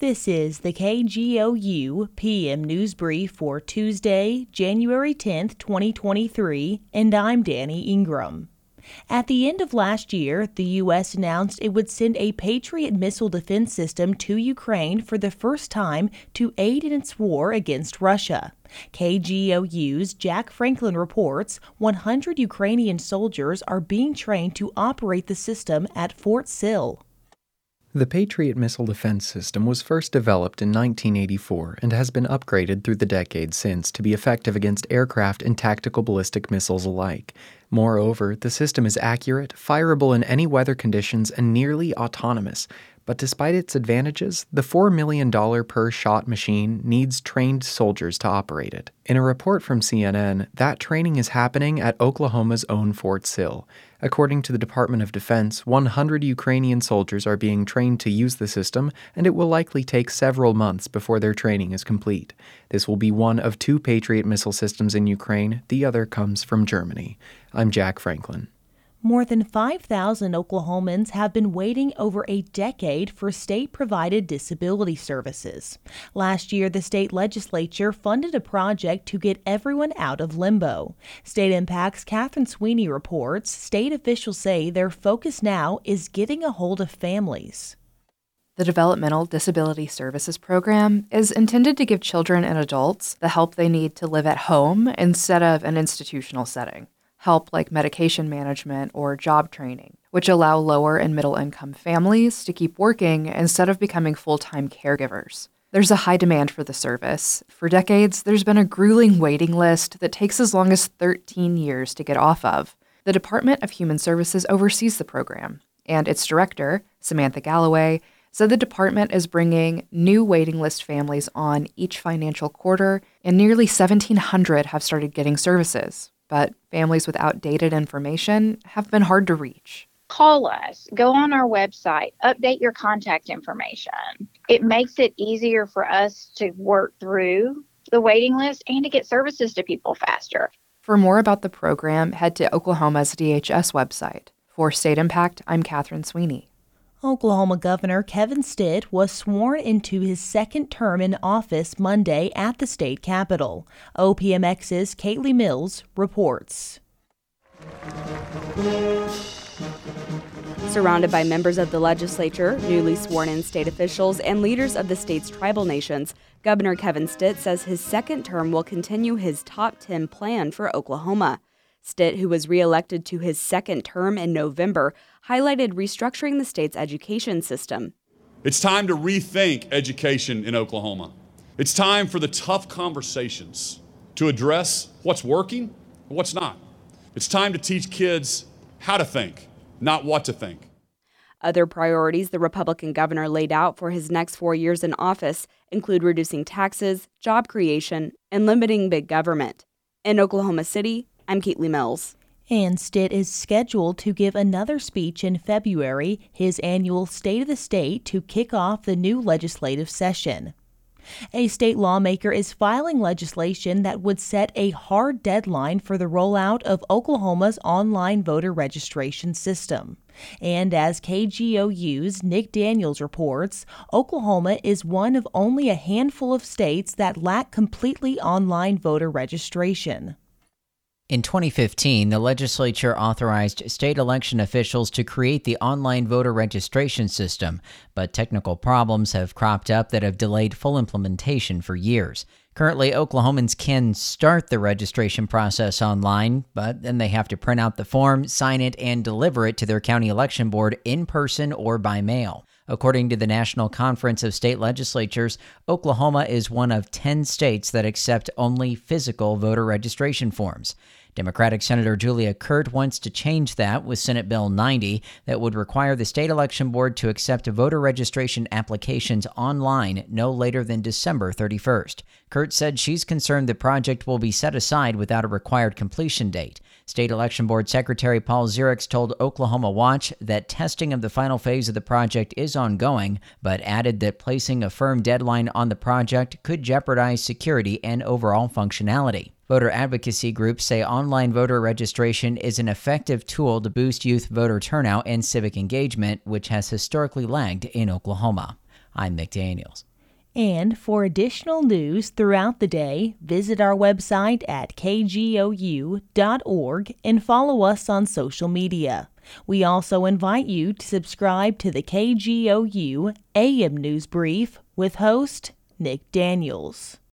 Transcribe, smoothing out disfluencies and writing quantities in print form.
This is the KGOU PM News Brief for Tuesday, January 10th, 2023, and I'm Danny Ingram. At the end of last year, the U.S. announced it would send a Patriot missile defense system to Ukraine for the first time to aid in its war against Russia. KGOU's Jack Franklin reports 100 Ukrainian soldiers are being trained to operate the system at Fort Sill. The Patriot missile defense system was first developed in 1984 and has been upgraded through the decades since to be effective against aircraft and tactical ballistic missiles alike. Moreover, the system is accurate, fireable in any weather conditions, and nearly autonomous. But despite its advantages, the $4 million per shot machine needs trained soldiers to operate it. In a report from CNN, that training is happening at Oklahoma's own Fort Sill. According to the Department of Defense, 100 Ukrainian soldiers are being trained to use the system, and it will likely take several months before their training is complete. This will be one of 2 Patriot missile systems in Ukraine. The other comes from Germany. I'm Jack Franklin. More than 5,000 Oklahomans have been waiting over a decade for state-provided disability services. Last year, the state legislature funded a project to get everyone out of limbo. State Impact's Catherine Sweeney reports state officials say their focus now is getting a hold of families. The Developmental Disability Services Program is intended to give children and adults the help they need to live at home instead of an institutional setting. Help like medication management or job training, which allow lower and middle income families to keep working instead of becoming full-time caregivers. There's a high demand for the service. For decades, there's been a grueling waiting list that takes as long as 13 years to get off of. The Department of Human Services oversees the program, and its director, Samantha Galloway, said the department is bringing new waiting list families on each financial quarter, and nearly 1,700 have started getting services. But families with outdated information have been hard to reach. Call us, go on our website, update your contact information. It makes it easier for us to work through the waiting list and to get services to people faster. For more about the program, head to Oklahoma's DHS website. For State Impact, I'm Catherine Sweeney. Oklahoma Governor Kevin Stitt was sworn into his second term in office Monday at the state capitol. OPMX's Kaylee Mills reports. Surrounded by members of the legislature, newly sworn-in state officials, and leaders of the state's tribal nations, Governor Kevin Stitt says his second term will continue his Top 10 plan for Oklahoma. Stitt, who was reelected to his second term in November, highlighted restructuring the state's education system. It's time to rethink education in Oklahoma. It's time for the tough conversations to address what's working and what's not. It's time to teach kids how to think, not what to think. Other priorities the Republican governor laid out for his next 4 years in office include reducing taxes, job creation, and limiting big government. In Oklahoma City, I'm Kaylee Mills. And Stitt is scheduled to give another speech in February, his annual State of the State, to kick off the new legislative session. A state lawmaker is filing legislation that would set a hard deadline for the rollout of Oklahoma's online voter registration system. And as KGOU's Nick Daniels reports, Oklahoma is one of only a handful of states that lack completely online voter registration. In 2015, the legislature authorized state election officials to create the online voter registration system, but technical problems have cropped up that have delayed full implementation for years. Currently, Oklahomans can start the registration process online, but then they have to print out the form, sign it, and deliver it to their county election board in person or by mail. According to the National Conference of State Legislatures, Oklahoma is one of 10 states that accept only physical voter registration forms. Democratic Senator Julia Kurt wants to change that with Senate Bill 90 that would require the state election board to accept voter registration applications online no later than December 31st. Kurt said she's concerned the project will be set aside without a required completion date. State Election Board Secretary Paul Zirix told Oklahoma Watch that testing of the final phase of the project is ongoing, but added that placing a firm deadline on the project could jeopardize security and overall functionality. Voter advocacy groups say online voter registration is an effective tool to boost youth voter turnout and civic engagement, which has historically lagged in Oklahoma. I'm Nick Daniels. And for additional news throughout the day, visit our website at kgou.org and follow us on social media. We also invite you to subscribe to the KGOU AM News Brief with host Nick Daniels.